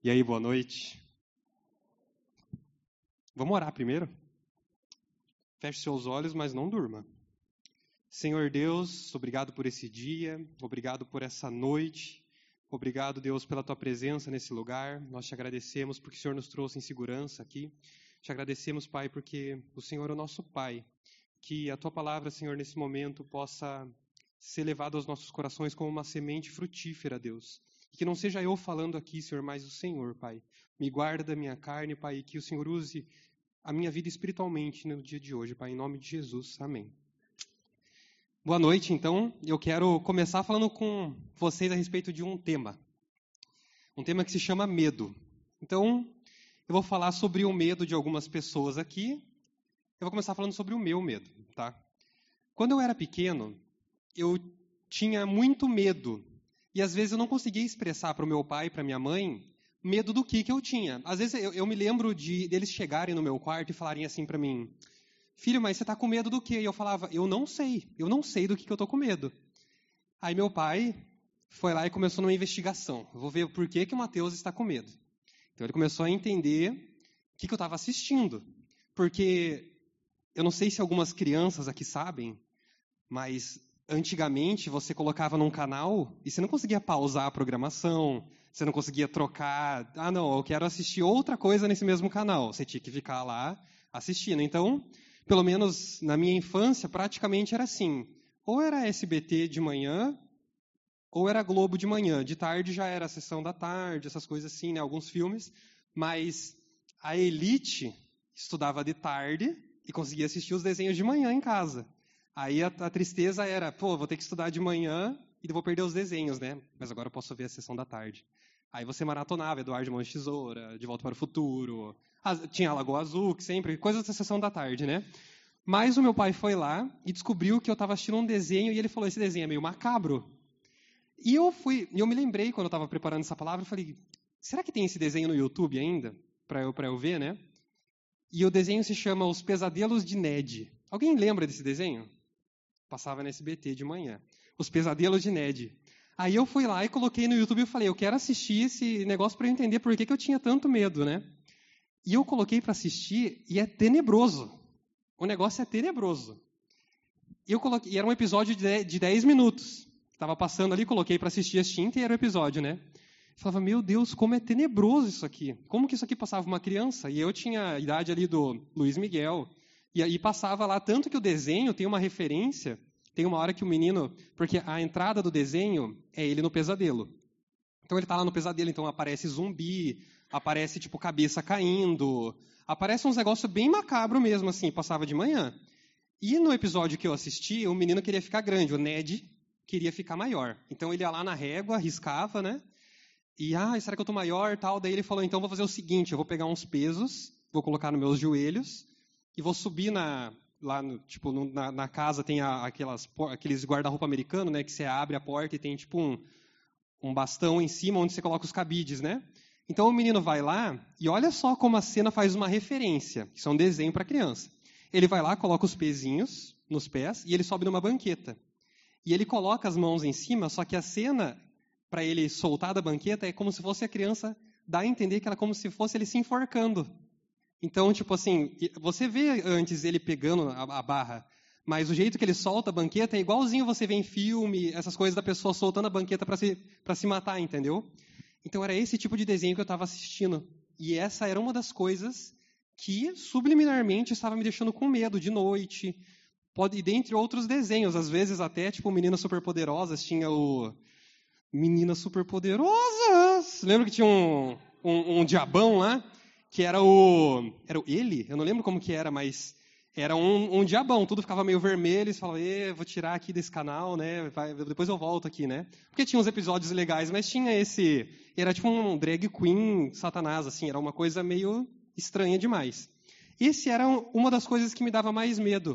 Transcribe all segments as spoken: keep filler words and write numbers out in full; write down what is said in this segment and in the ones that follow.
E aí, boa noite. Vamos orar primeiro? Feche seus olhos, mas não durma. Senhor Deus, obrigado por esse dia, obrigado por essa noite, obrigado, Deus, pela Tua presença nesse lugar. Nós te agradecemos porque o Senhor nos trouxe em segurança aqui. Te agradecemos, Pai, porque o Senhor é o nosso Pai. Que a Tua palavra, Senhor, nesse momento possa ser levada aos nossos corações como uma semente frutífera, Deus. E que não seja eu falando aqui, Senhor, mas o Senhor, Pai. Me guarda da minha carne, Pai, e que o Senhor use a minha vida espiritualmente no dia de hoje, Pai, em nome de Jesus. Amém. Boa noite, então. Eu quero começar falando com vocês a respeito de um tema. Um tema que se chama medo. Então, eu vou falar sobre o medo de algumas pessoas aqui. Eu vou começar falando sobre o meu medo, tá? Quando eu era pequeno, eu tinha muito medo. E às vezes eu não conseguia expressar para o meu pai e para minha mãe medo do que, que eu tinha. Às vezes eu, eu me lembro de deles chegarem no meu quarto e falarem assim para mim: filho, mas você está com medo do quê? E eu falava: eu não sei, eu não sei do que, que eu estou com medo. Aí meu pai foi lá e começou numa investigação. Eu vou ver por que, que o Mateus está com medo. Então ele começou a entender o que, que eu estava assistindo. Porque eu não sei se algumas crianças aqui sabem, mas antigamente você colocava num canal e você não conseguia pausar a programação, você não conseguia trocar. Ah, não, eu quero assistir outra coisa nesse mesmo canal. Você tinha que ficar lá assistindo. Então, pelo menos na minha infância, praticamente era assim. Ou era S B T de manhã, ou era Globo de manhã. De tarde já era a sessão da tarde, essas coisas assim, né? Alguns filmes. Mas a elite estudava de tarde e conseguia assistir os desenhos de manhã em casa. Aí a, a tristeza era, pô, vou ter que estudar de manhã e vou perder os desenhos, né? Mas agora eu posso ver a sessão da tarde. Aí você maratonava Eduardo Mãos de Tesoura, De Volta para o Futuro, a, tinha a Lagoa Azul, que sempre, coisas da sessão da tarde, né? Mas o meu pai foi lá e descobriu que eu estava assistindo um desenho e ele falou: esse desenho é meio macabro. E eu fui, e eu me lembrei quando eu estava preparando essa palavra, eu falei: será que tem esse desenho no YouTube ainda? Para eu, para eu ver, né? E o desenho se chama Os Pesadelos de Ned. Alguém lembra desse desenho? Passava na S B T de manhã. Os Pesadelos de Ned. Aí eu fui lá e coloquei no YouTube e falei: eu quero assistir esse negócio para eu entender por que, que eu tinha tanto medo, né? E eu coloquei para assistir e é tenebroso. O negócio é tenebroso. E, eu coloquei, e era um episódio de dez minutos. Estava passando ali, coloquei para assistir, assistir inteiro o episódio, né? Eu falava: meu Deus, como é tenebroso isso aqui. Como que isso aqui passava uma criança? E eu tinha a idade ali do Luiz Miguel. E aí passava lá, tanto que o desenho tem uma referência, tem uma hora que o menino, porque a entrada do desenho é ele no pesadelo. Então ele está lá no pesadelo, então aparece zumbi, aparece tipo cabeça caindo, aparece uns negócios bem macabro mesmo, assim, passava de manhã. E no episódio que eu assisti, o menino queria ficar grande, o Ned queria ficar maior. Então ele ia lá na régua, riscava, né? E, ah, será que eu estou maior, tal? Daí ele falou: então vou fazer o seguinte, eu vou pegar uns pesos, vou colocar nos meus joelhos, e vou subir na, lá, no, tipo, no, na, na casa tem a, aquelas, aqueles guarda-roupa americano, né, que você abre a porta e tem tipo um, um bastão em cima onde você coloca os cabides, né? Então o menino vai lá e olha só como a cena faz uma referência. Isso é um desenho para criança. Ele vai lá, coloca os pezinhos nos pés e ele sobe numa banqueta. E ele coloca as mãos em cima, só que a cena, para ele soltar da banqueta, é como se fosse a criança dar a entender que era como se fosse ele se enforcando. Então, tipo assim, você vê antes ele pegando a, a barra, mas o jeito que ele solta a banqueta é igualzinho você vê em filme, essas coisas da pessoa soltando a banqueta para se, para se matar, entendeu? Então era esse tipo de desenho que eu estava assistindo. E essa era uma das coisas que subliminarmente estava me deixando com medo de noite. Pode, e dentre outros desenhos, às vezes até, tipo, Meninas Superpoderosas, tinha o Meninas Superpoderosas! Lembra que tinha um, um, um diabão lá? Que era o... Era o ele? Eu não lembro como que era, mas era um, um diabão. Tudo ficava meio vermelho. E você falava: vou tirar aqui desse canal, né? Vai, depois eu volto aqui, né? Porque tinha uns episódios legais, mas tinha esse... Era tipo um drag queen satanás, assim. Era uma coisa meio estranha demais. Esse era uma das coisas que me dava mais medo.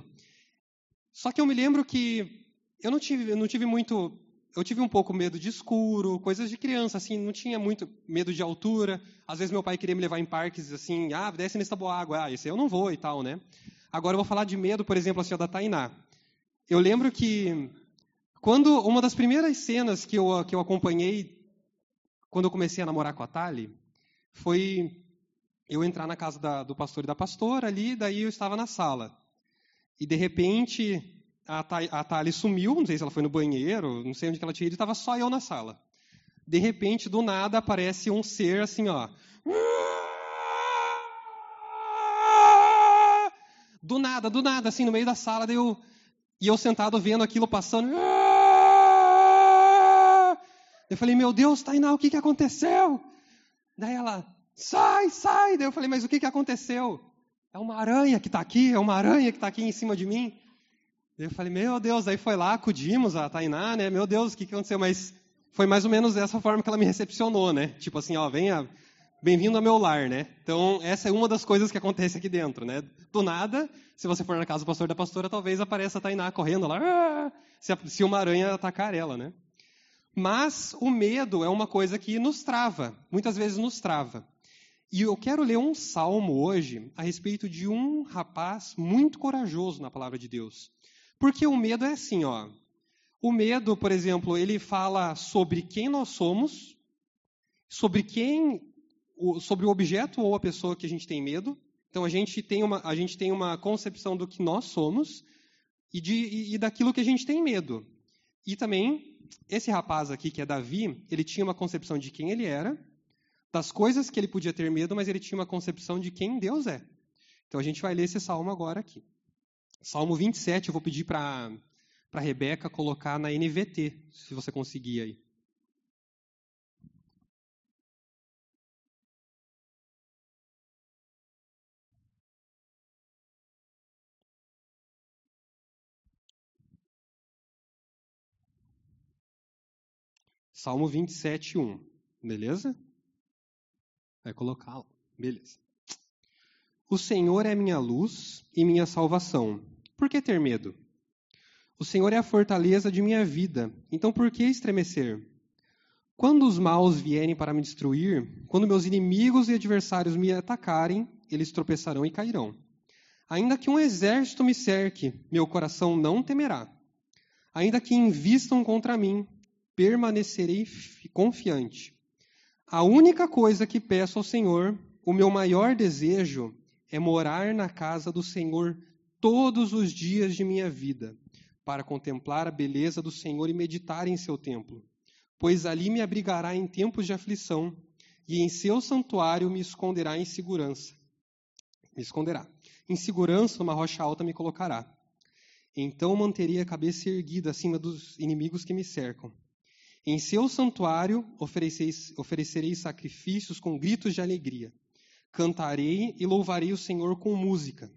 Só que eu me lembro que eu não tive, eu não tive muito... Eu tive um pouco medo de escuro, coisas de criança, assim, não tinha muito medo de altura. Às vezes meu pai queria me levar em parques, assim, ah, desce nessa boa água, ah, esse eu não vou e tal, né? Agora eu vou falar de medo, por exemplo, assim, ó, da Tainá. Eu lembro que quando uma das primeiras cenas que eu, que eu acompanhei, quando eu comecei a namorar com a Thali, foi eu entrar na casa da, do pastor e da pastora ali, daí eu estava na sala. E, de repente, a, Tha- a Thali sumiu, não sei se ela foi no banheiro, não sei onde que ela tinha ido, estava só eu na sala. De repente, do nada, aparece um ser assim, ó. Do nada, do nada, assim, no meio da sala, daí eu, e eu sentado vendo aquilo passando. Eu falei, meu Deus, Tainá, o que, que aconteceu? Daí ela, sai, sai. Daí eu falei, mas o que, que aconteceu? É uma aranha que está aqui, é uma aranha que está aqui em cima de mim. Daí eu falei, meu Deus, aí foi lá, acudimos a Tainá, né? Meu Deus, o que, que aconteceu? Mas foi mais ou menos dessa forma que ela me recepcionou, né? Tipo assim, ó, venha, bem-vindo ao meu lar, né? Então, essa é uma das coisas que acontece aqui dentro, né? Do nada, se você for na casa do pastor e da pastora, talvez apareça a Tainá correndo lá, ah! se, a, se uma aranha atacar ela, né? Mas o medo é uma coisa que nos trava, muitas vezes nos trava. E eu quero ler um salmo hoje a respeito de um rapaz muito corajoso na palavra de Deus. Porque o medo é assim, ó. O medo, por exemplo, ele fala sobre quem nós somos, sobre quem, sobre o objeto ou a pessoa que a gente tem medo. Então a gente tem uma, a gente tem uma concepção do que nós somos e, de, e, e daquilo que a gente tem medo. E também, esse rapaz aqui, que é Davi, ele tinha uma concepção de quem ele era, das coisas que ele podia ter medo, mas ele tinha uma concepção de quem Deus é. Então a gente vai ler esse salmo agora aqui. Salmo vinte e sete, eu vou pedir para a Rebeca colocar na N V T, se você conseguir aí. Salmo vinte e sete, um. Beleza? Vai colocar lá. Beleza. O Senhor é minha luz e minha salvação. Por que ter medo? O Senhor é a fortaleza de minha vida. Então por que estremecer? Quando os maus vierem para me destruir, quando meus inimigos e adversários me atacarem, eles tropeçarão e cairão. Ainda que um exército me cerque, meu coração não temerá. Ainda que invistam contra mim, permanecerei confiante. A única coisa que peço ao Senhor, o meu maior desejo, é morar na casa do Senhor todos os dias de minha vida, para contemplar a beleza do Senhor e meditar em seu templo. Pois ali me abrigará em tempos de aflição, e em seu santuário me esconderá em segurança. Me esconderá. Em segurança, uma rocha alta me colocará. Então manterei a cabeça erguida acima dos inimigos que me cercam. Em seu santuário oferecerei, oferecerei sacrifícios com gritos de alegria. Cantarei e louvarei o Senhor com música.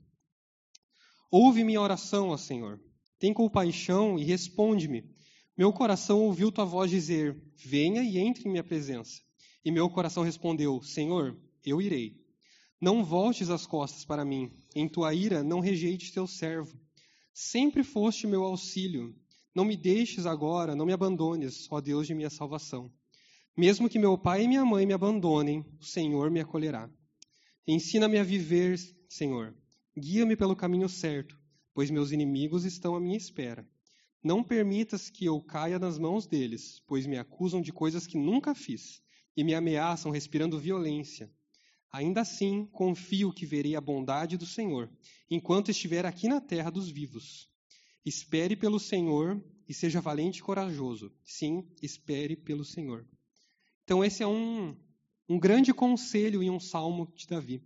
Ouve minha oração, ó Senhor. Tem compaixão e responde-me. Meu coração ouviu tua voz dizer, venha e entre em minha presença. E meu coração respondeu, Senhor, eu irei. Não voltes as costas para mim. Em tua ira não rejeites teu servo. Sempre foste meu auxílio. Não me deixes agora, não me abandones, ó Deus de minha salvação. Mesmo que meu pai e minha mãe me abandonem, o Senhor me acolherá. Ensina-me a viver, Senhor. Guia-me pelo caminho certo, pois meus inimigos estão à minha espera. Não permitas que eu caia nas mãos deles, pois me acusam de coisas que nunca fiz e me ameaçam respirando violência. Ainda assim, confio que verei a bondade do Senhor, enquanto estiver aqui na terra dos vivos. Espere pelo Senhor e seja valente e corajoso. Sim, espere pelo Senhor. Então, esse é um, um grande conselho e um salmo de Davi.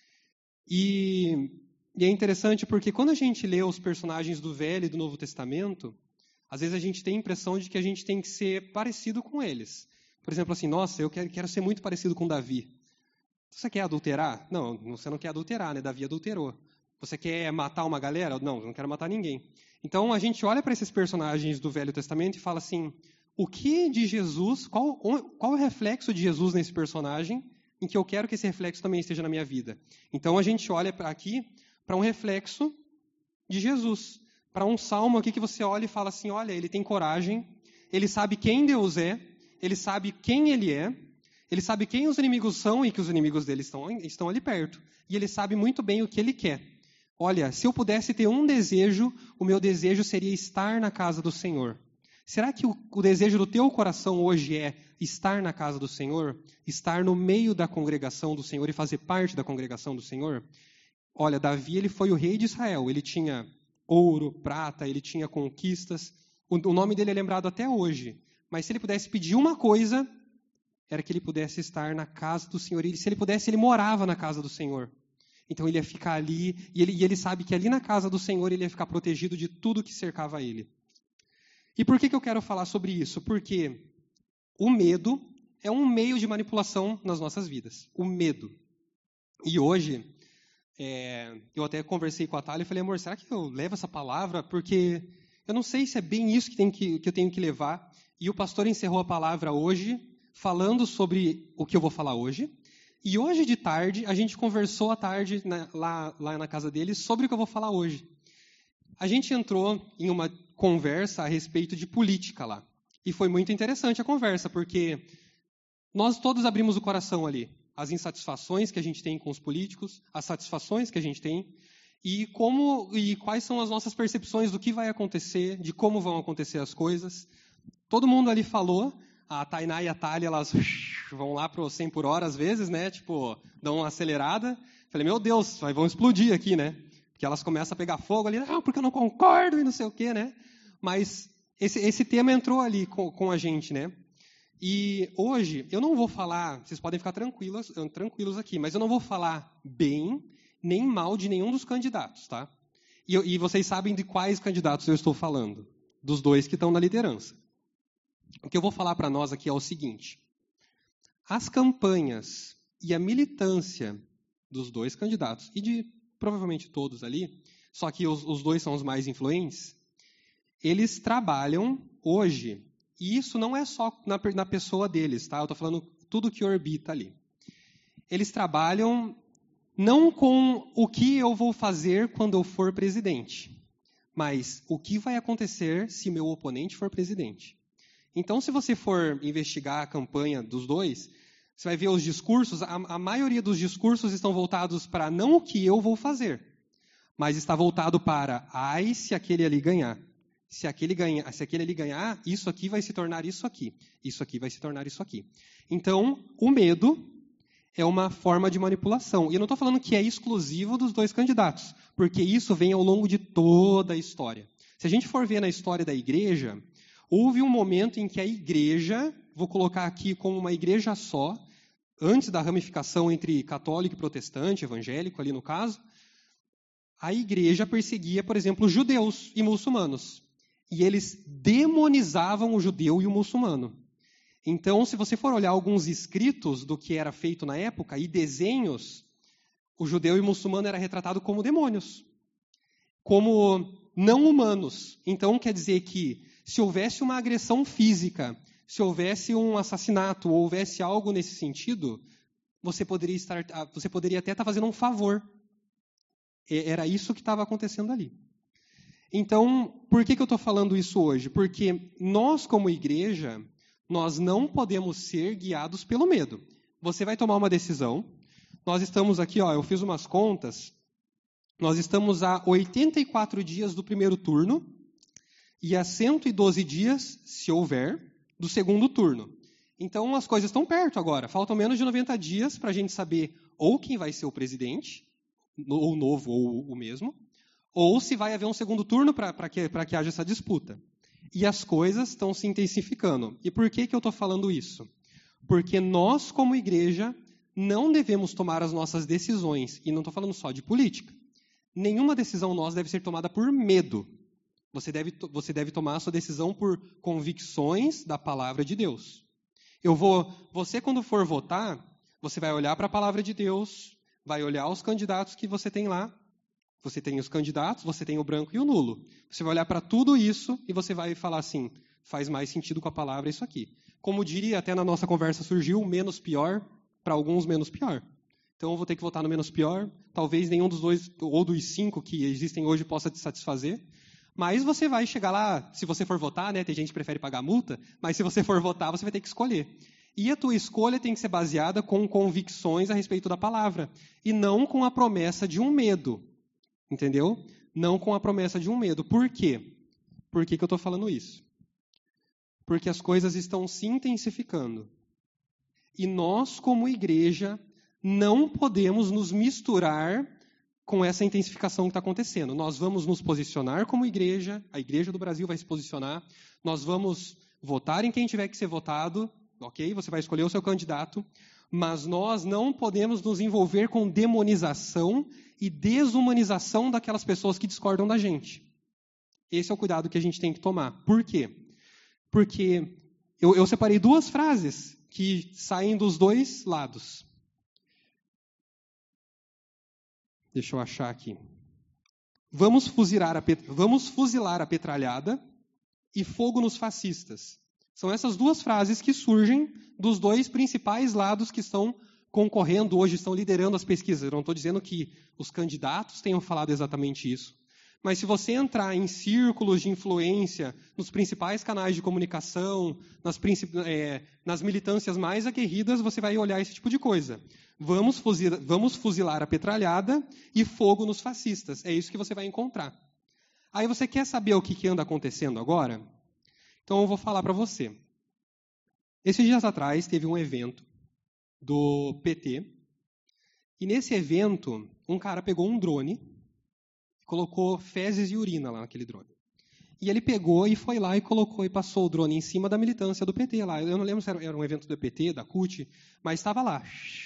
E, e é interessante porque quando a gente lê os personagens do Velho e do Novo Testamento, às vezes a gente tem a impressão de que a gente tem que ser parecido com eles. Por exemplo, assim, nossa, eu quero, quero ser muito parecido com Davi. Você quer adulterar? Não, você não quer adulterar, né? Davi adulterou. Você quer matar uma galera? Não, eu não quero matar ninguém. Então, a gente olha para esses personagens do Velho Testamento e fala assim, o que de Jesus, qual, qual é o reflexo de Jesus nesse personagem em que eu quero que esse reflexo também esteja na minha vida? Então, a gente olha aqui para um reflexo de Jesus, para um salmo aqui que você olha e fala assim, olha, ele tem coragem, ele sabe quem Deus é, ele sabe quem ele é, ele sabe quem os inimigos são e que os inimigos dele estão, estão ali perto. E ele sabe muito bem o que ele quer. Olha, se eu pudesse ter um desejo, o meu desejo seria estar na casa do Senhor. Será que o, o desejo do teu coração hoje é estar na casa do Senhor? Estar no meio da congregação do Senhor e fazer parte da congregação do Senhor? Olha, Davi, ele foi o rei de Israel. Ele tinha ouro, prata, ele tinha conquistas. O, o nome dele é lembrado até hoje. Mas se ele pudesse pedir uma coisa, era que ele pudesse estar na casa do Senhor. E se ele pudesse, ele morava na casa do Senhor. Então ele ia ficar ali, e ele, e ele sabe que ali na casa do Senhor ele ia ficar protegido de tudo que cercava ele. E por que, que eu quero falar sobre isso? Porque o medo é um meio de manipulação nas nossas vidas. O medo. E hoje, é, eu até conversei com a Thalia e falei, amor, será que eu levo essa palavra? Porque eu não sei se é bem isso que, tem que, que eu tenho que levar. E o pastor encerrou a palavra hoje, falando sobre o que eu vou falar hoje. E hoje de tarde, a gente conversou à tarde na, lá, lá na casa dele sobre o que eu vou falar hoje. A gente entrou em uma conversa a respeito de política lá. E foi muito interessante a conversa, porque nós todos abrimos o coração ali. As insatisfações que a gente tem com os políticos, as satisfações que a gente tem, e, como, e quais são as nossas percepções do que vai acontecer, de como vão acontecer as coisas. Todo mundo ali falou, a Tainá e a Thalia, elas vão lá para o cem por hora às vezes, né? Tipo, dão uma acelerada. Falei, meu Deus, vão explodir aqui, né? Porque elas começam a pegar fogo ali, ah, porque eu não concordo e não sei o quê, né? Mas esse, esse tema entrou ali com, com a gente, né? E hoje, eu não vou falar, vocês podem ficar tranquilos, tranquilos aqui, mas eu não vou falar bem nem mal de nenhum dos candidatos, tá? E, e vocês sabem de quais candidatos eu estou falando. Dos dois que estão na liderança. O que eu vou falar para nós aqui é o seguinte. As campanhas e a militância dos dois candidatos, e de provavelmente todos ali, só que os, os dois são os mais influentes, eles trabalham hoje, e isso não é só na, na pessoa deles, tá? Eu estou falando tudo que orbita ali. Eles trabalham não com o que eu vou fazer quando eu for presidente, mas o que vai acontecer se meu oponente for presidente. Então, se você for investigar a campanha dos dois, você vai ver os discursos, a, a maioria dos discursos estão voltados para não o que eu vou fazer, mas está voltado para, ai, se aquele ali ganhar. Se aquele, ganha, se aquele ali ganhar, isso aqui vai se tornar isso aqui. Isso aqui vai se tornar isso aqui. Então, o medo é uma forma de manipulação. E eu não estou falando que é exclusivo dos dois candidatos, porque isso vem ao longo de toda a história. Se a gente for ver na história da igreja, houve um momento em que a igreja, vou colocar aqui como uma igreja só, antes da ramificação entre católico e protestante, evangélico ali no caso, a igreja perseguia, por exemplo, judeus e muçulmanos. E eles demonizavam o judeu e o muçulmano. Então, se você for olhar alguns escritos do que era feito na época, e desenhos, o judeu e o muçulmano era retratado como demônios, como não humanos. Então, quer dizer que se houvesse uma agressão física, se houvesse um assassinato, ou houvesse algo nesse sentido, você poderia, estar, você poderia até estar fazendo um favor. Era isso que estava acontecendo ali. Então, por que, que eu estou falando isso hoje? Porque nós, como igreja, nós não podemos ser guiados pelo medo. Você vai tomar uma decisão. Nós estamos aqui, ó, eu fiz umas contas. Nós estamos a oitenta e quatro dias do primeiro turno e a cento e doze dias, se houver, do segundo turno. Então, as coisas estão perto agora. Faltam menos de noventa dias para a gente saber ou quem vai ser o presidente, ou novo ou o mesmo, ou se vai haver um segundo turno para que, para que haja essa disputa. E as coisas estão se intensificando. E por que, que eu estou falando isso? Porque nós, como igreja, não devemos tomar as nossas decisões, e não estou falando só de política. Nenhuma decisão nossa deve ser tomada por medo. Você deve, você deve tomar a sua decisão por convicções da palavra de Deus. Eu vou, você, quando for votar, você vai olhar para a palavra de Deus, vai olhar os candidatos que você tem lá. Você tem os candidatos, você tem o branco e o nulo. Você vai olhar para tudo isso e você vai falar assim, faz mais sentido com a palavra isso aqui. Como diria, até na nossa conversa surgiu, menos pior, para alguns menos pior. Então eu vou ter que votar no menos pior. Talvez nenhum dos dois, ou dos cinco que existem hoje possa te satisfazer. Mas você vai chegar lá, se você for votar, né? Tem gente que prefere pagar multa, mas se você for votar, você vai ter que escolher. E a tua escolha tem que ser baseada com convicções a respeito da palavra, e não com a promessa de um medo. Entendeu? Não com a promessa de um medo. Por quê? Por que, que eu estou falando isso? porque as coisas estão se intensificando. E nós, como igreja, não podemos nos misturar com essa intensificação que está acontecendo. Nós vamos nos posicionar como igreja, a igreja do Brasil vai se posicionar, nós vamos votar em quem tiver que ser votado, ok? Você vai escolher o seu candidato, mas nós não podemos nos envolver com demonização e desumanização daquelas pessoas que discordam da gente. Esse é o cuidado que a gente tem que tomar. Por quê? Porque eu, eu separei duas frases que saem dos dois lados. Deixa eu achar aqui. Vamos fuzilar a, pet... Vamos fuzilar a petralhada e fogo nos fascistas. São essas duas frases que surgem dos dois principais lados que estão concorrendo hoje, estão liderando as pesquisas. Eu não estou dizendo que os candidatos tenham falado exatamente isso. Mas se você entrar em círculos de influência, nos principais canais de comunicação, nas, princip... é, nas militâncias mais aguerridas, você vai olhar esse tipo de coisa. Vamos fuzilar, vamos fuzilar a petralhada e fogo nos fascistas. É isso que você vai encontrar. Aí você quer saber o que, que anda acontecendo agora? Então eu vou falar para você. Esses dias atrás teve um evento do P T, e nesse evento um cara pegou um drone, colocou fezes e urina lá naquele drone. E ele pegou e foi lá e colocou e passou o drone em cima da militância do P T lá. Eu não lembro se era um evento do P T, da C U T, mas estava lá.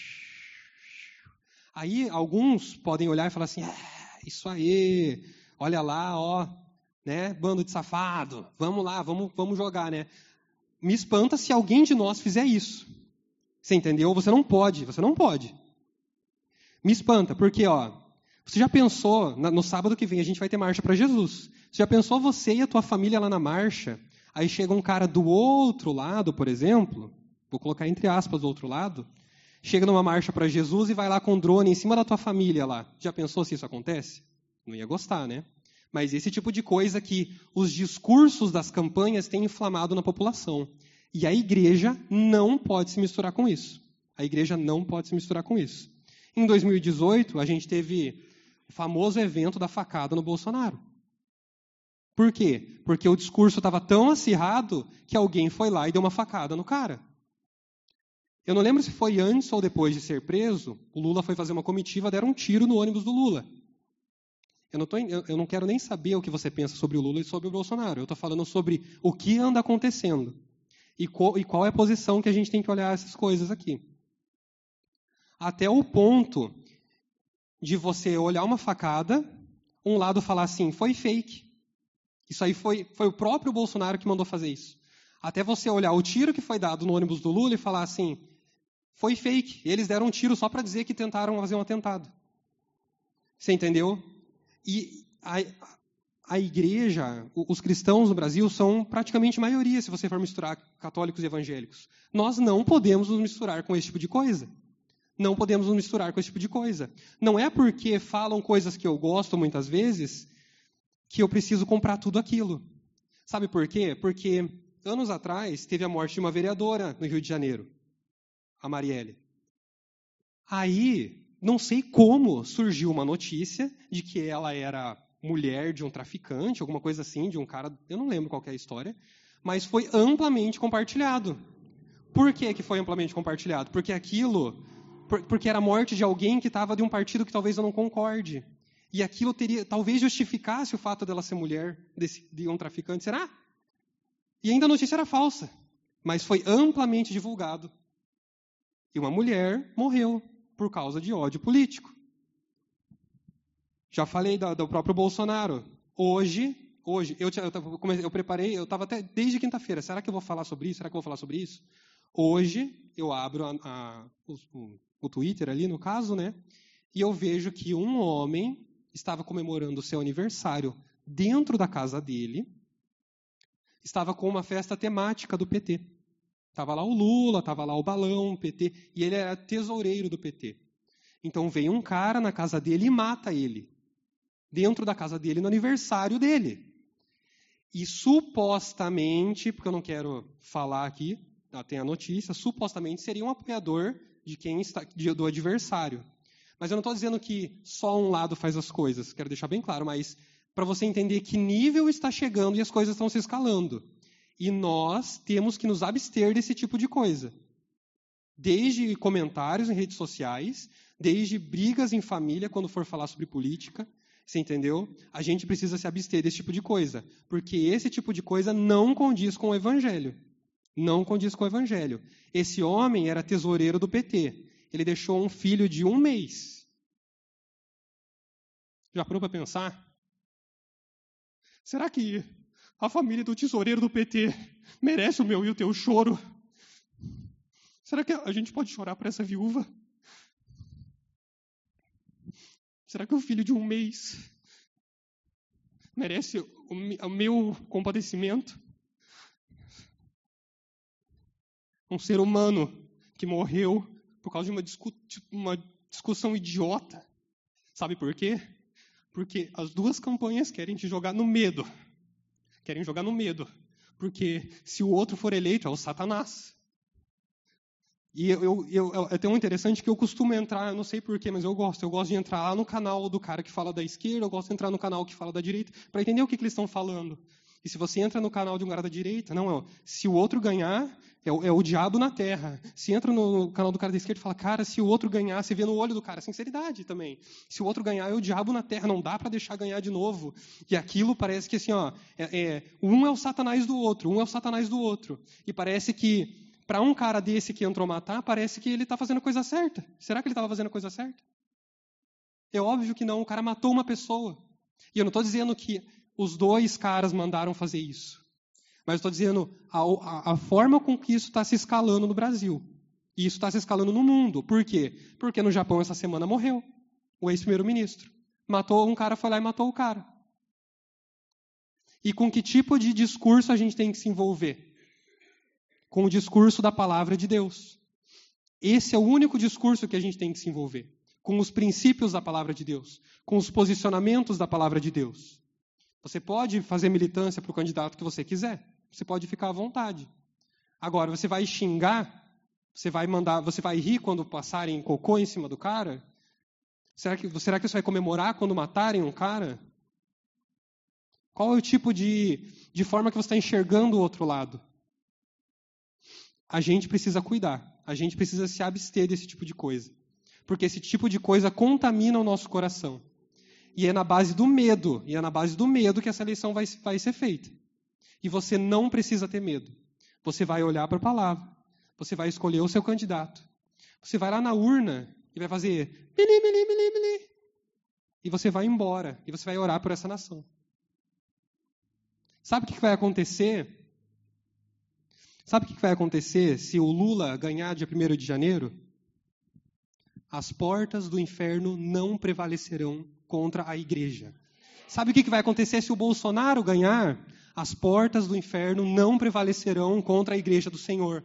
Aí alguns podem olhar e falar assim, ah, isso aí, olha lá, ó, né, bando de safado, vamos lá, vamos, vamos jogar, né? Me espanta se alguém de nós fizer isso. Você entendeu? Você não pode, você não pode. Me espanta, porque, ó, você já pensou, no sábado que vem a gente vai ter marcha para Jesus. Você já pensou você e a tua família lá na marcha, aí chega um cara do outro lado, por exemplo, vou colocar entre aspas do outro lado, chega numa marcha para Jesus e vai lá com um drone em cima da tua família lá. Já pensou se isso acontece? Não ia gostar, né? Mas esse tipo de coisa que os discursos das campanhas têm inflamado na população. E a igreja não pode se misturar com isso. A igreja não pode se misturar com isso. Em dois mil e dezoito, a gente teve o famoso evento da facada no Bolsonaro. Por quê? Porque o discurso estava tão acirrado que alguém foi lá e deu uma facada no cara. Eu não lembro se foi antes ou depois de ser preso, o Lula foi fazer uma comitiva, deram um tiro no ônibus do Lula. Eu não, tô, eu não quero nem saber o que você pensa sobre o Lula e sobre o Bolsonaro. Eu estou falando sobre o que anda acontecendo e qual, e qual é a posição que a gente tem que olhar essas coisas aqui. Até o ponto de você olhar uma facada, um lado falar assim, foi fake. Isso aí foi, foi o próprio Bolsonaro que mandou fazer isso. Até você olhar o tiro que foi dado no ônibus do Lula e falar assim, foi fake. Eles deram um tiro só para dizer que tentaram fazer um atentado. Você entendeu? E a, a igreja, os cristãos no Brasil são praticamente maioria, se você for misturar católicos e evangélicos. Nós não podemos nos misturar com esse tipo de coisa. Não podemos nos misturar com esse tipo de coisa. Não é porque falam coisas que eu gosto muitas vezes que eu preciso comprar tudo aquilo. Sabe por quê? Porque anos atrás teve a morte de uma vereadora no Rio de Janeiro, a Marielle. Aí, não sei como surgiu uma notícia de que ela era mulher de um traficante, alguma coisa assim, de um cara, eu não lembro qual que é a história, mas foi amplamente compartilhado. Por que que foi amplamente compartilhado? Porque aquilo, porque era a morte de alguém que estava de um partido que talvez eu não concorde. E aquilo teria, talvez justificasse o fato dela ser mulher desse, de um traficante. Será? E ainda a notícia era falsa, mas foi amplamente divulgado. E uma mulher morreu por causa de ódio político. Já falei do, do próprio Bolsonaro. Hoje, hoje eu, eu, comecei, eu preparei, eu estava até desde quinta-feira. Será que eu vou falar sobre isso? Será que eu vou falar sobre isso? Hoje, eu abro a, a, o, o Twitter ali, no caso, né? E eu vejo que um homem estava comemorando o seu aniversário dentro da casa dele, estava com uma festa temática do P T. Estava lá o Lula, estava lá o balão, o P T, e ele era tesoureiro do P T. Então vem um cara na casa dele e mata ele, dentro da casa dele, no aniversário dele. E supostamente, porque eu não quero falar aqui, tem a notícia, supostamente seria um apoiador de quem está, do adversário. Mas eu não estou dizendo que só um lado faz as coisas, quero deixar bem claro, mas para você entender que nível está chegando e as coisas estão se escalando. E nós temos que nos abster desse tipo de coisa. Desde comentários em redes sociais, desde brigas em família quando for falar sobre política, você entendeu? A gente precisa se abster desse tipo de coisa, porque esse tipo de coisa não condiz com o Evangelho. Não condiz com o Evangelho. Esse homem era tesoureiro do P T. Ele deixou um filho de um mês. Já parou para pensar? Será que a família do tesoureiro do P T merece o meu e o teu choro? Será que a gente pode chorar por essa viúva? Será que o filho de um mês merece o meu compadecimento? Um ser humano que morreu por causa de uma, discu uma discussão idiota. Sabe por quê? Porque as duas campanhas querem te jogar no medo. Querem jogar no medo. Porque se o outro for eleito, é o Satanás. E eu, eu, eu, é tão interessante que eu costumo entrar, eu não sei porquê, mas eu gosto. Eu gosto de entrar lá no canal do cara que fala da esquerda, eu gosto de entrar no canal que fala da direita, para entender o que, que eles estão falando. E se você entra no canal de um cara da direita, não, é, se o outro ganhar, é o, é o diabo na terra. Se entra no canal do cara da esquerda e fala, cara, se o outro ganhar, você vê no olho do cara, sinceridade também. Se o outro ganhar, é o diabo na terra, não dá para deixar ganhar de novo. E aquilo parece que assim, ó, é, é, um é o Satanás do outro, um é o Satanás do outro. E parece que para um cara desse que entrou matar, parece que ele está fazendo a coisa certa. Será que ele estava fazendo a coisa certa? É óbvio que não, o cara matou uma pessoa. E eu não estou dizendo que os dois caras mandaram fazer isso. Mas estou dizendo a, a, a forma com que isso está se escalando no Brasil. E isso está se escalando no mundo. Por quê? Porque no Japão essa semana morreu o ex-primeiro-ministro. Matou um cara, foi lá e matou o cara. E com que tipo de discurso a gente tem que se envolver? Com o discurso da palavra de Deus. Esse é o único discurso que a gente tem que se envolver. Com os princípios da palavra de Deus. Com os posicionamentos da palavra de Deus. Você pode fazer militância para o candidato que você quiser. Você pode ficar à vontade. Agora, você vai xingar? Você vai mandar, você vai rir quando passarem cocô em cima do cara? Será que, será que você vai comemorar quando matarem um cara? Qual é o tipo de, de forma que você está enxergando o outro lado? A gente precisa cuidar. A gente precisa se abster desse tipo de coisa. Porque esse tipo de coisa contamina o nosso coração. E é na base do medo, e é na base do medo que essa eleição vai, vai ser feita. E você não precisa ter medo. Você vai olhar para a palavra, você vai escolher o seu candidato. Você vai lá na urna e vai fazer bili, bili, bili, bili. E você vai embora, e você vai orar por essa nação. Sabe o que vai acontecer? Sabe o que vai acontecer se o Lula ganhar dia primeiro de janeiro? As portas do inferno não prevalecerão contra a igreja. Sabe o que vai acontecer se o Bolsonaro ganhar? As portas do inferno não prevalecerão contra a igreja do Senhor.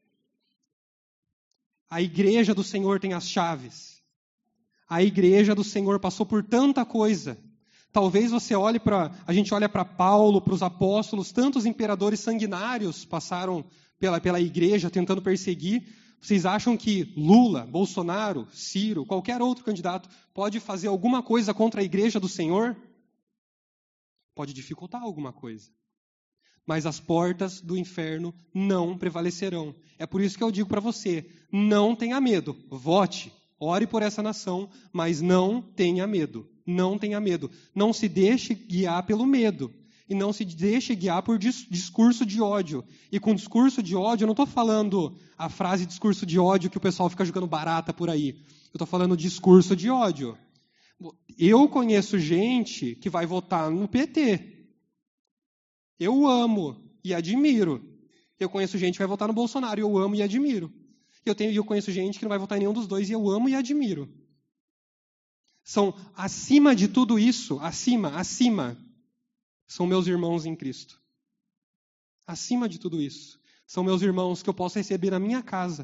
A igreja do Senhor tem as chaves. A igreja do Senhor passou por tanta coisa. Talvez você olhe para... A gente olha para Paulo, para os apóstolos, tantos imperadores sanguinários passaram pela, pela igreja tentando perseguir. Vocês acham que Lula, Bolsonaro, Ciro, qualquer outro candidato pode fazer alguma coisa contra a igreja do Senhor? Pode dificultar alguma coisa. Mas as portas do inferno não prevalecerão. É por isso que eu digo para você, não tenha medo, vote, ore por essa nação, mas não tenha medo. Não tenha medo. Não se deixe guiar pelo medo. E não se deixe guiar por dis- discurso de ódio. E com discurso de ódio, eu não estou falando a frase discurso de ódio que o pessoal fica jogando barata por aí. Eu estou falando discurso de ódio. Eu conheço gente que vai votar no P T. Eu amo e admiro. Eu conheço gente que vai votar no Bolsonaro. Eu amo e admiro. Eu, tenho, eu conheço gente que não vai votar em nenhum dos dois e eu amo e admiro. São, acima de tudo isso, acima, acima, são meus irmãos em Cristo. Acima de tudo isso, são meus irmãos que eu posso receber na minha casa.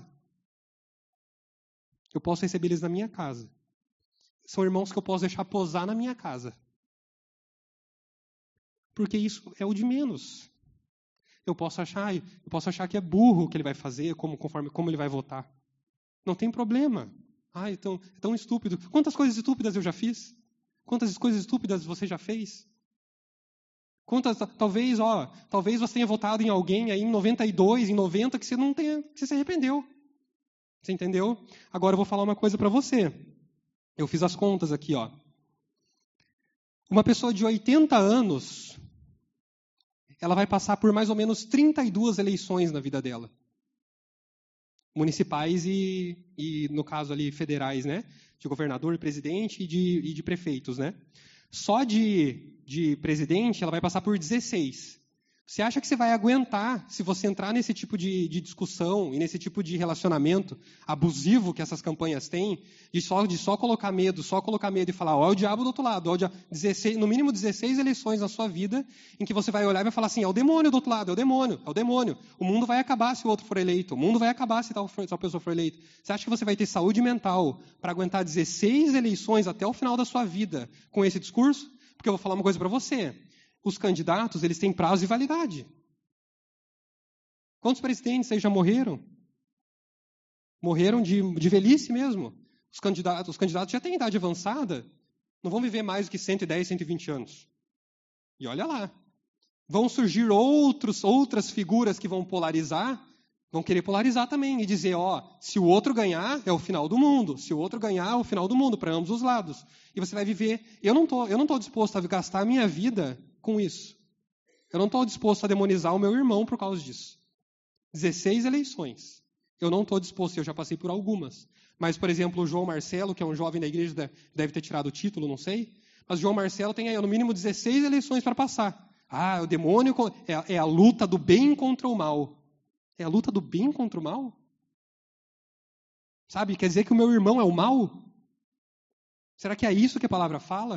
Eu posso receber eles na minha casa. São irmãos que eu posso deixar posar na minha casa. Porque isso é o de menos. Eu posso achar, eu posso achar que é burro o que ele vai fazer, como, conforme como ele vai votar. Não tem problema. Ah, então, é tão estúpido. Quantas coisas estúpidas eu já fiz? Quantas coisas estúpidas você já fez? Quantas, talvez, ó, talvez você tenha votado em alguém aí em noventa e dois, em noventa, que você não tenha, que você se arrependeu. Você entendeu? Agora eu vou falar uma coisa para você. Eu fiz as contas aqui, ó. Uma pessoa de oitenta anos, ela vai passar por mais ou menos trinta e duas eleições na vida dela. Municipais e, e no caso ali, federais, né? De governador, presidente e de, e de prefeitos, né? Só de, de presidente, ela vai passar por dezesseis. Você acha que você vai aguentar, se você entrar nesse tipo de, de discussão e nesse tipo de relacionamento abusivo que essas campanhas têm, de só, de só colocar medo, só colocar medo e falar, ó, o diabo do outro lado, ó, o diabo, dezesseis, no mínimo dezesseis eleições na sua vida, em que você vai olhar e vai falar assim, é o demônio do outro lado, é o demônio, é o demônio. O mundo vai acabar se o outro for eleito, o mundo vai acabar se tal, se tal pessoa for eleita. Você acha que você vai ter saúde mental para aguentar dezesseis eleições até o final da sua vida com esse discurso? Porque eu vou falar uma coisa para você. Os candidatos, eles têm prazo de validade. Quantos presidentes aí já morreram? Morreram de, de velhice mesmo. Os candidatos, os candidatos já têm idade avançada, não vão viver mais do que cento e dez, cento e vinte anos. E olha lá. Vão surgir outros, outras figuras que vão polarizar, vão querer polarizar também e dizer, ó, se o outro ganhar, é o final do mundo. Se o outro ganhar, é o final do mundo, para ambos os lados. E você vai viver... Eu não tô, eu não estou disposto a gastar a minha vida com isso. Eu não estou disposto a demonizar o meu irmão por causa disso. dezesseis eleições. Eu não estou disposto, eu já passei por algumas. Mas, por exemplo, o João Marcelo, que é um jovem da igreja, deve ter tirado o título, não sei. Mas o João Marcelo tem aí, no mínimo, dezesseis eleições para passar. Ah, o demônio é, é a luta do bem contra o mal. É a luta do bem contra o mal? Sabe, quer dizer que o meu irmão é o mal? Será que é isso que a palavra fala?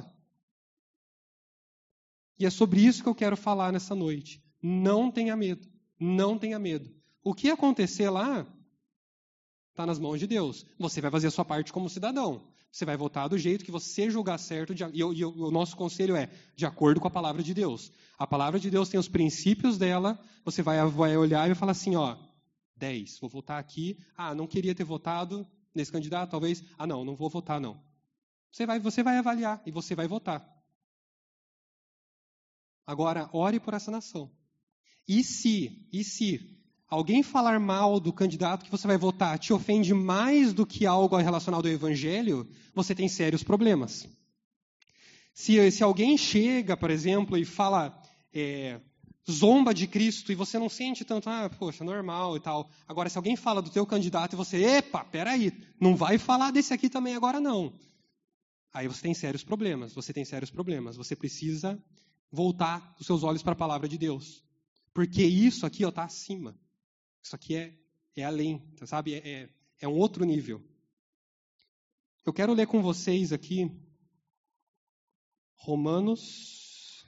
E é sobre isso que eu quero falar nessa noite. Não tenha medo. Não tenha medo. O que acontecer lá está nas mãos de Deus. Você vai fazer a sua parte como cidadão. Você vai votar do jeito que você julgar certo. De, e, e o nosso conselho é de acordo com a palavra de Deus. A palavra de Deus tem os princípios dela. Você vai, vai olhar e vai falar assim, ó, dez, vou votar aqui. Ah, não queria ter votado nesse candidato, talvez. Ah, não, não vou votar, não. Você vai, você vai avaliar e você vai votar. Agora, ore por essa nação. E se, e se alguém falar mal do candidato que você vai votar te ofende mais do que algo relacionado ao evangelho, você tem sérios problemas. Se, se alguém chega, por exemplo, e fala, é, zomba de Cristo, e você não sente tanto, ah, poxa, normal e tal. Agora, se alguém fala do teu candidato e você, epa, peraí, não vai falar desse aqui também agora não. Aí você tem sérios problemas, você tem sérios problemas. Você precisa voltar os seus olhos para a palavra de Deus. Porque isso aqui está acima. Isso aqui é, é além, sabe? É, é, é um outro nível. Eu quero ler com vocês aqui Romanos...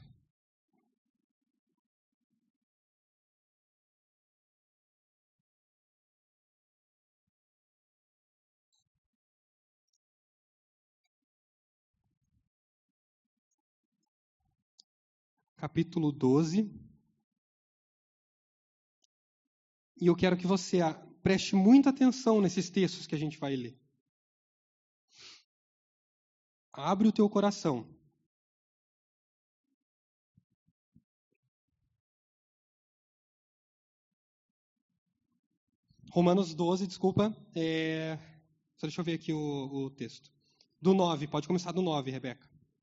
capítulo doze. E eu quero que você preste muita atenção nesses textos que a gente vai ler. Abre o teu coração. Romanos doze, desculpa. É... Só deixa eu ver aqui o, o texto. Do nove, pode começar do nove, Rebeca.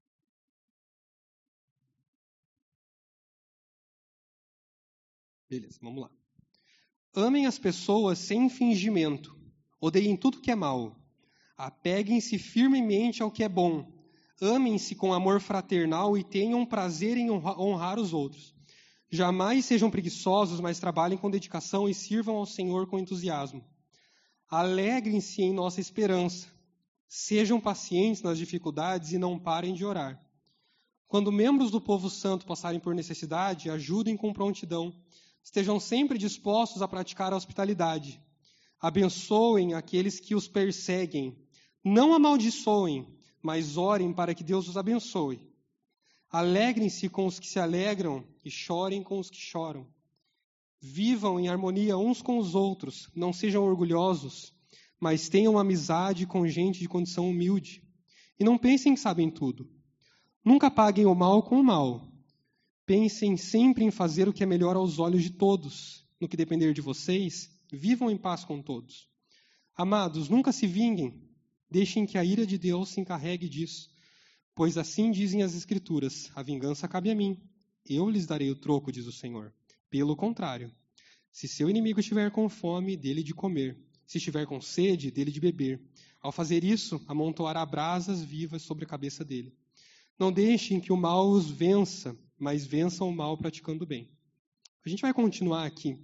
Beleza, vamos lá. Amem as pessoas sem fingimento. Odeiem tudo que é mal. Apeguem-se firmemente ao que é bom. Amem-se com amor fraternal e tenham prazer em honrar os outros. Jamais sejam preguiçosos, mas trabalhem com dedicação e sirvam ao Senhor com entusiasmo. Alegrem-se em nossa esperança. Sejam pacientes nas dificuldades e não parem de orar. Quando membros do povo santo passarem por necessidade, ajudem com prontidão. Estejam sempre dispostos a praticar a hospitalidade. Abençoem aqueles que os perseguem. Não amaldiçoem, mas orem para que Deus os abençoe. Alegrem-se com os que se alegram e chorem com os que choram. Vivam em harmonia uns com os outros. Não sejam orgulhosos, mas tenham amizade com gente de condição humilde. E não pensem que sabem tudo. Nunca paguem o mal com o mal. Pensem sempre em fazer o que é melhor aos olhos de todos. No que depender de vocês, vivam em paz com todos. Amados, nunca se vinguem. Deixem que a ira de Deus se encarregue disso. Pois assim dizem as Escrituras, a vingança cabe a mim. Eu lhes darei o troco, diz o Senhor. Pelo contrário, se seu inimigo estiver com fome, dele de comer. Se estiver com sede, dele de beber. Ao fazer isso, amontoará brasas vivas sobre a cabeça dele. Não deixem que o mal os vença, mas vençam o mal praticando o bem. A gente vai continuar aqui.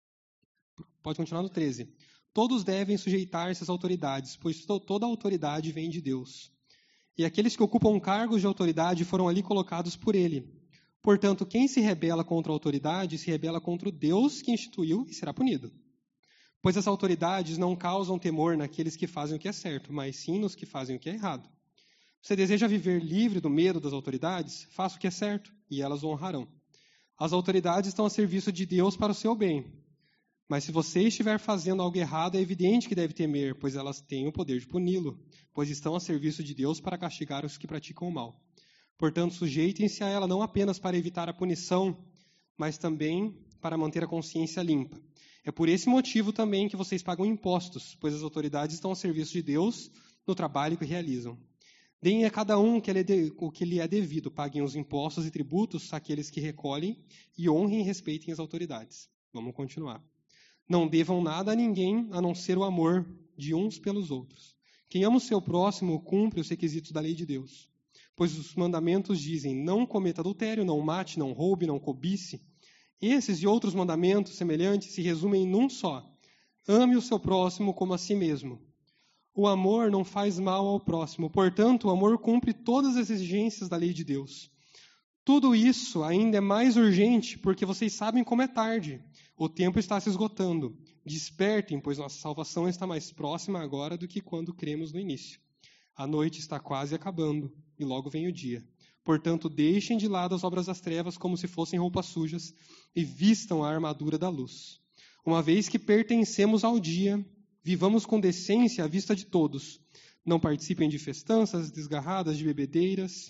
Pode continuar no treze. Todos devem sujeitar-se às autoridades, pois toda a autoridade vem de Deus. E aqueles que ocupam cargos de autoridade foram ali colocados por ele. Portanto, quem se rebela contra a autoridade, se rebela contra o Deus que instituiu e será punido. Pois as autoridades não causam temor naqueles que fazem o que é certo, mas sim nos que fazem o que é errado. Você deseja viver livre do medo das autoridades? Faça o que é certo, e elas o honrarão. As autoridades estão a serviço de Deus para o seu bem. Mas se você estiver fazendo algo errado, é evidente que deve temer, pois elas têm o poder de puni-lo, pois estão a serviço de Deus para castigar os que praticam o mal. Portanto, sujeitem-se a ela não apenas para evitar a punição, mas também para manter a consciência limpa. É por esse motivo também que vocês pagam impostos, pois as autoridades estão a serviço de Deus no trabalho que realizam. Deem a cada um o que lhe é devido, paguem os impostos e tributos àqueles que recolhem e honrem e respeitem as autoridades. Vamos continuar. Não devam nada a ninguém, a não ser o amor de uns pelos outros. Quem ama o seu próximo cumpre os requisitos da lei de Deus. Pois os mandamentos dizem, não cometa adultério, não mate, não roube, não cobice. Esses e outros mandamentos semelhantes se resumem num só. Ame o seu próximo como a si mesmo. O amor não faz mal ao próximo, portanto, o amor cumpre todas as exigências da lei de Deus. Tudo isso ainda é mais urgente porque vocês sabem como é tarde. O tempo está se esgotando. Despertem, pois nossa salvação está mais próxima agora do que quando cremos no início. A noite está quase acabando e logo vem o dia. Portanto, deixem de lado as obras das trevas como se fossem roupas sujas e vistam a armadura da luz. Uma vez que pertencemos ao dia, vivamos com decência à vista de todos. Não participem de festanças desgarradas, de bebedeiras,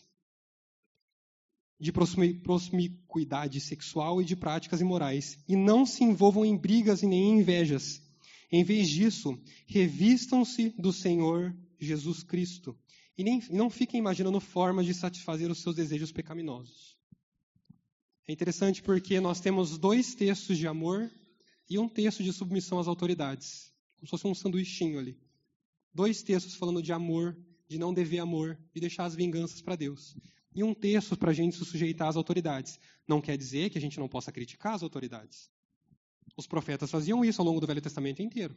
de promiscuidade sexual e de práticas imorais. E não se envolvam em brigas e nem em invejas. Em vez disso, revistam-se do Senhor Jesus Cristo. E nem, não fiquem imaginando formas de satisfazer os seus desejos pecaminosos. É interessante porque nós temos dois textos de amor e um texto de submissão às autoridades. Como se fosse um sanduichinho ali. Dois textos falando de amor, de não dever amor, de deixar as vinganças para Deus. E um texto para a gente se sujeitar às autoridades. Não quer dizer que a gente não possa criticar as autoridades. Os profetas faziam isso ao longo do Velho Testamento inteiro.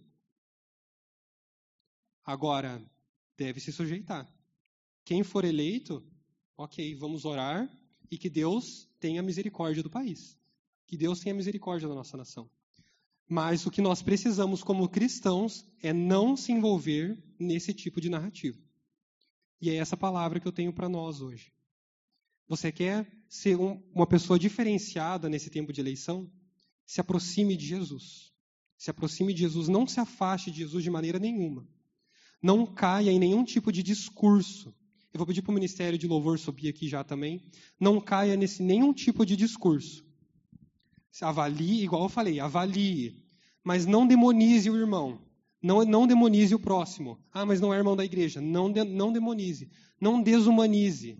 Agora, deve se sujeitar. Quem for eleito, ok, vamos orar e que Deus tenha misericórdia do país. Que Deus tenha misericórdia da nossa nação. Mas o que nós precisamos como cristãos é não se envolver nesse tipo de narrativa. E é essa palavra que eu tenho para nós hoje. Você quer ser um, uma pessoa diferenciada nesse tempo de eleição? Se aproxime de Jesus. Se aproxime de Jesus, não se afaste de Jesus de maneira nenhuma. Não caia em nenhum tipo de discurso. Eu vou pedir para o Ministério de Louvor subir aqui já também. Não caia nesse nenhum tipo de discurso. Se avalie, igual eu falei, avalie. Mas não demonize o irmão. Não, não demonize o próximo. Ah, mas não é irmão da igreja. Não, de, não demonize. Não desumanize.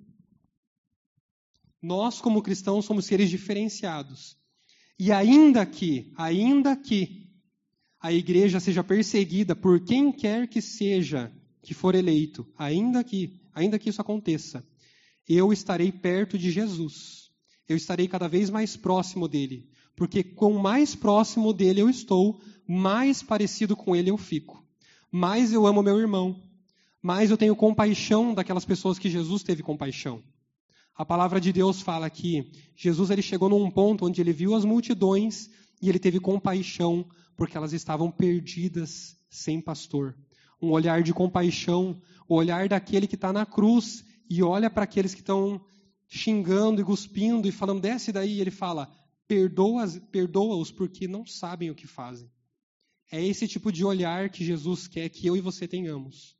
Nós, como cristãos, somos seres diferenciados. E ainda que, ainda que a igreja seja perseguida por quem quer que seja que for eleito, ainda que, ainda que isso aconteça, eu estarei perto de Jesus. Eu estarei cada vez mais próximo dele. Porque quanto mais próximo dele eu estou, mais parecido com ele eu fico. Mais eu amo meu irmão. Mais eu tenho compaixão daquelas pessoas que Jesus teve compaixão. A palavra de Deus fala que Jesus ele chegou num ponto onde ele viu as multidões e ele teve compaixão porque elas estavam perdidas sem pastor. Um olhar de compaixão, o olhar daquele que está na cruz e olha para aqueles que estão xingando e cuspindo e falando, desce daí, e ele fala, perdoa-os perdoa porque não sabem o que fazem. É esse tipo de olhar que Jesus quer que eu e você tenhamos.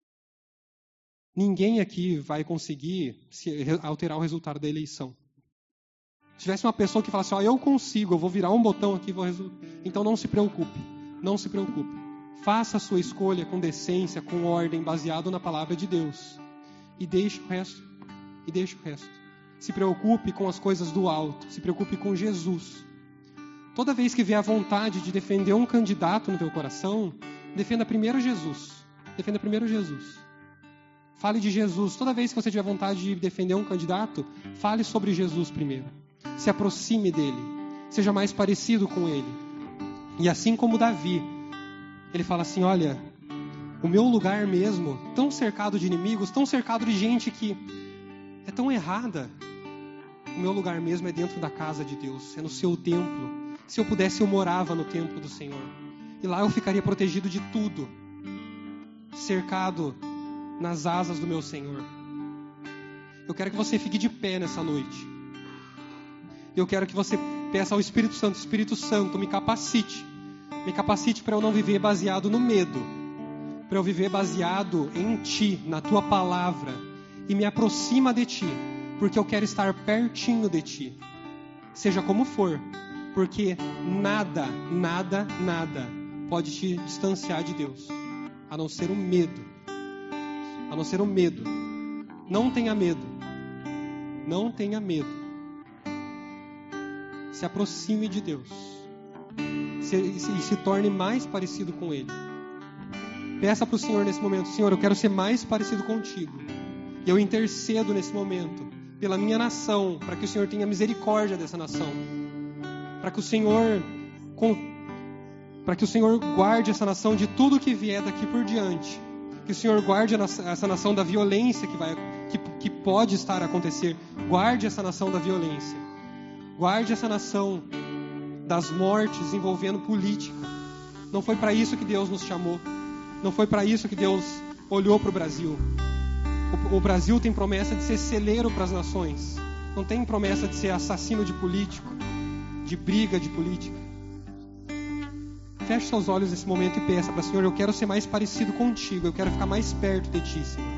Ninguém aqui vai conseguir alterar o resultado da eleição. Se tivesse uma pessoa que falasse, ó, eu consigo, eu vou virar um botão aqui, vou resolver. Então não se preocupe, não se preocupe. Faça a sua escolha com decência, com ordem, baseado na palavra de Deus. E deixe o resto, e deixe o resto. Se preocupe com as coisas do alto, se preocupe com Jesus. Toda vez que vier a vontade de defender um candidato no teu coração, defenda primeiro Jesus. Defenda primeiro Jesus. Fale de Jesus. Toda vez que você tiver vontade de defender um candidato, fale sobre Jesus primeiro. Se aproxime dele. Seja mais parecido com ele. E assim como Davi, ele fala assim, olha, o meu lugar mesmo, tão cercado de inimigos, tão cercado de gente que é tão errada, o meu lugar mesmo é dentro da casa de Deus, é no seu templo. Se eu pudesse, eu morava no templo do Senhor. E lá eu ficaria protegido de tudo, cercado nas asas do meu Senhor. Eu quero que você fique de pé nessa noite. Eu quero que você peça ao Espírito Santo, Espírito Santo, me capacite. Me capacite para eu não viver baseado no medo, para eu viver baseado em Ti, na Tua palavra, e me aproxima de Ti, porque eu quero estar pertinho de Ti, seja como for, porque nada, nada, nada pode te distanciar de Deus, a não ser o medo, a não ser o medo. Não tenha medo, não tenha medo, se aproxime de Deus. E se, se torne mais parecido com Ele. Peça para o Senhor nesse momento, Senhor, eu quero ser mais parecido contigo. E eu intercedo nesse momento pela minha nação, para que o Senhor tenha misericórdia dessa nação. Para que o Senhor, com, para que o Senhor guarde essa nação de tudo que vier daqui por diante. Que o Senhor guarde essa nação da violência que, vai, que, que pode estar a acontecer. Guarde essa nação da violência. Guarde essa nação das mortes envolvendo política. Não foi para isso que Deus nos chamou. Não foi para isso que Deus olhou para o Brasil. O, o Brasil tem promessa de ser celeiro para as nações. Não tem promessa de ser assassino de político, de briga de política. Feche seus olhos nesse momento e peça para o Senhor, eu quero ser mais parecido contigo, eu quero ficar mais perto de Ti, Senhor.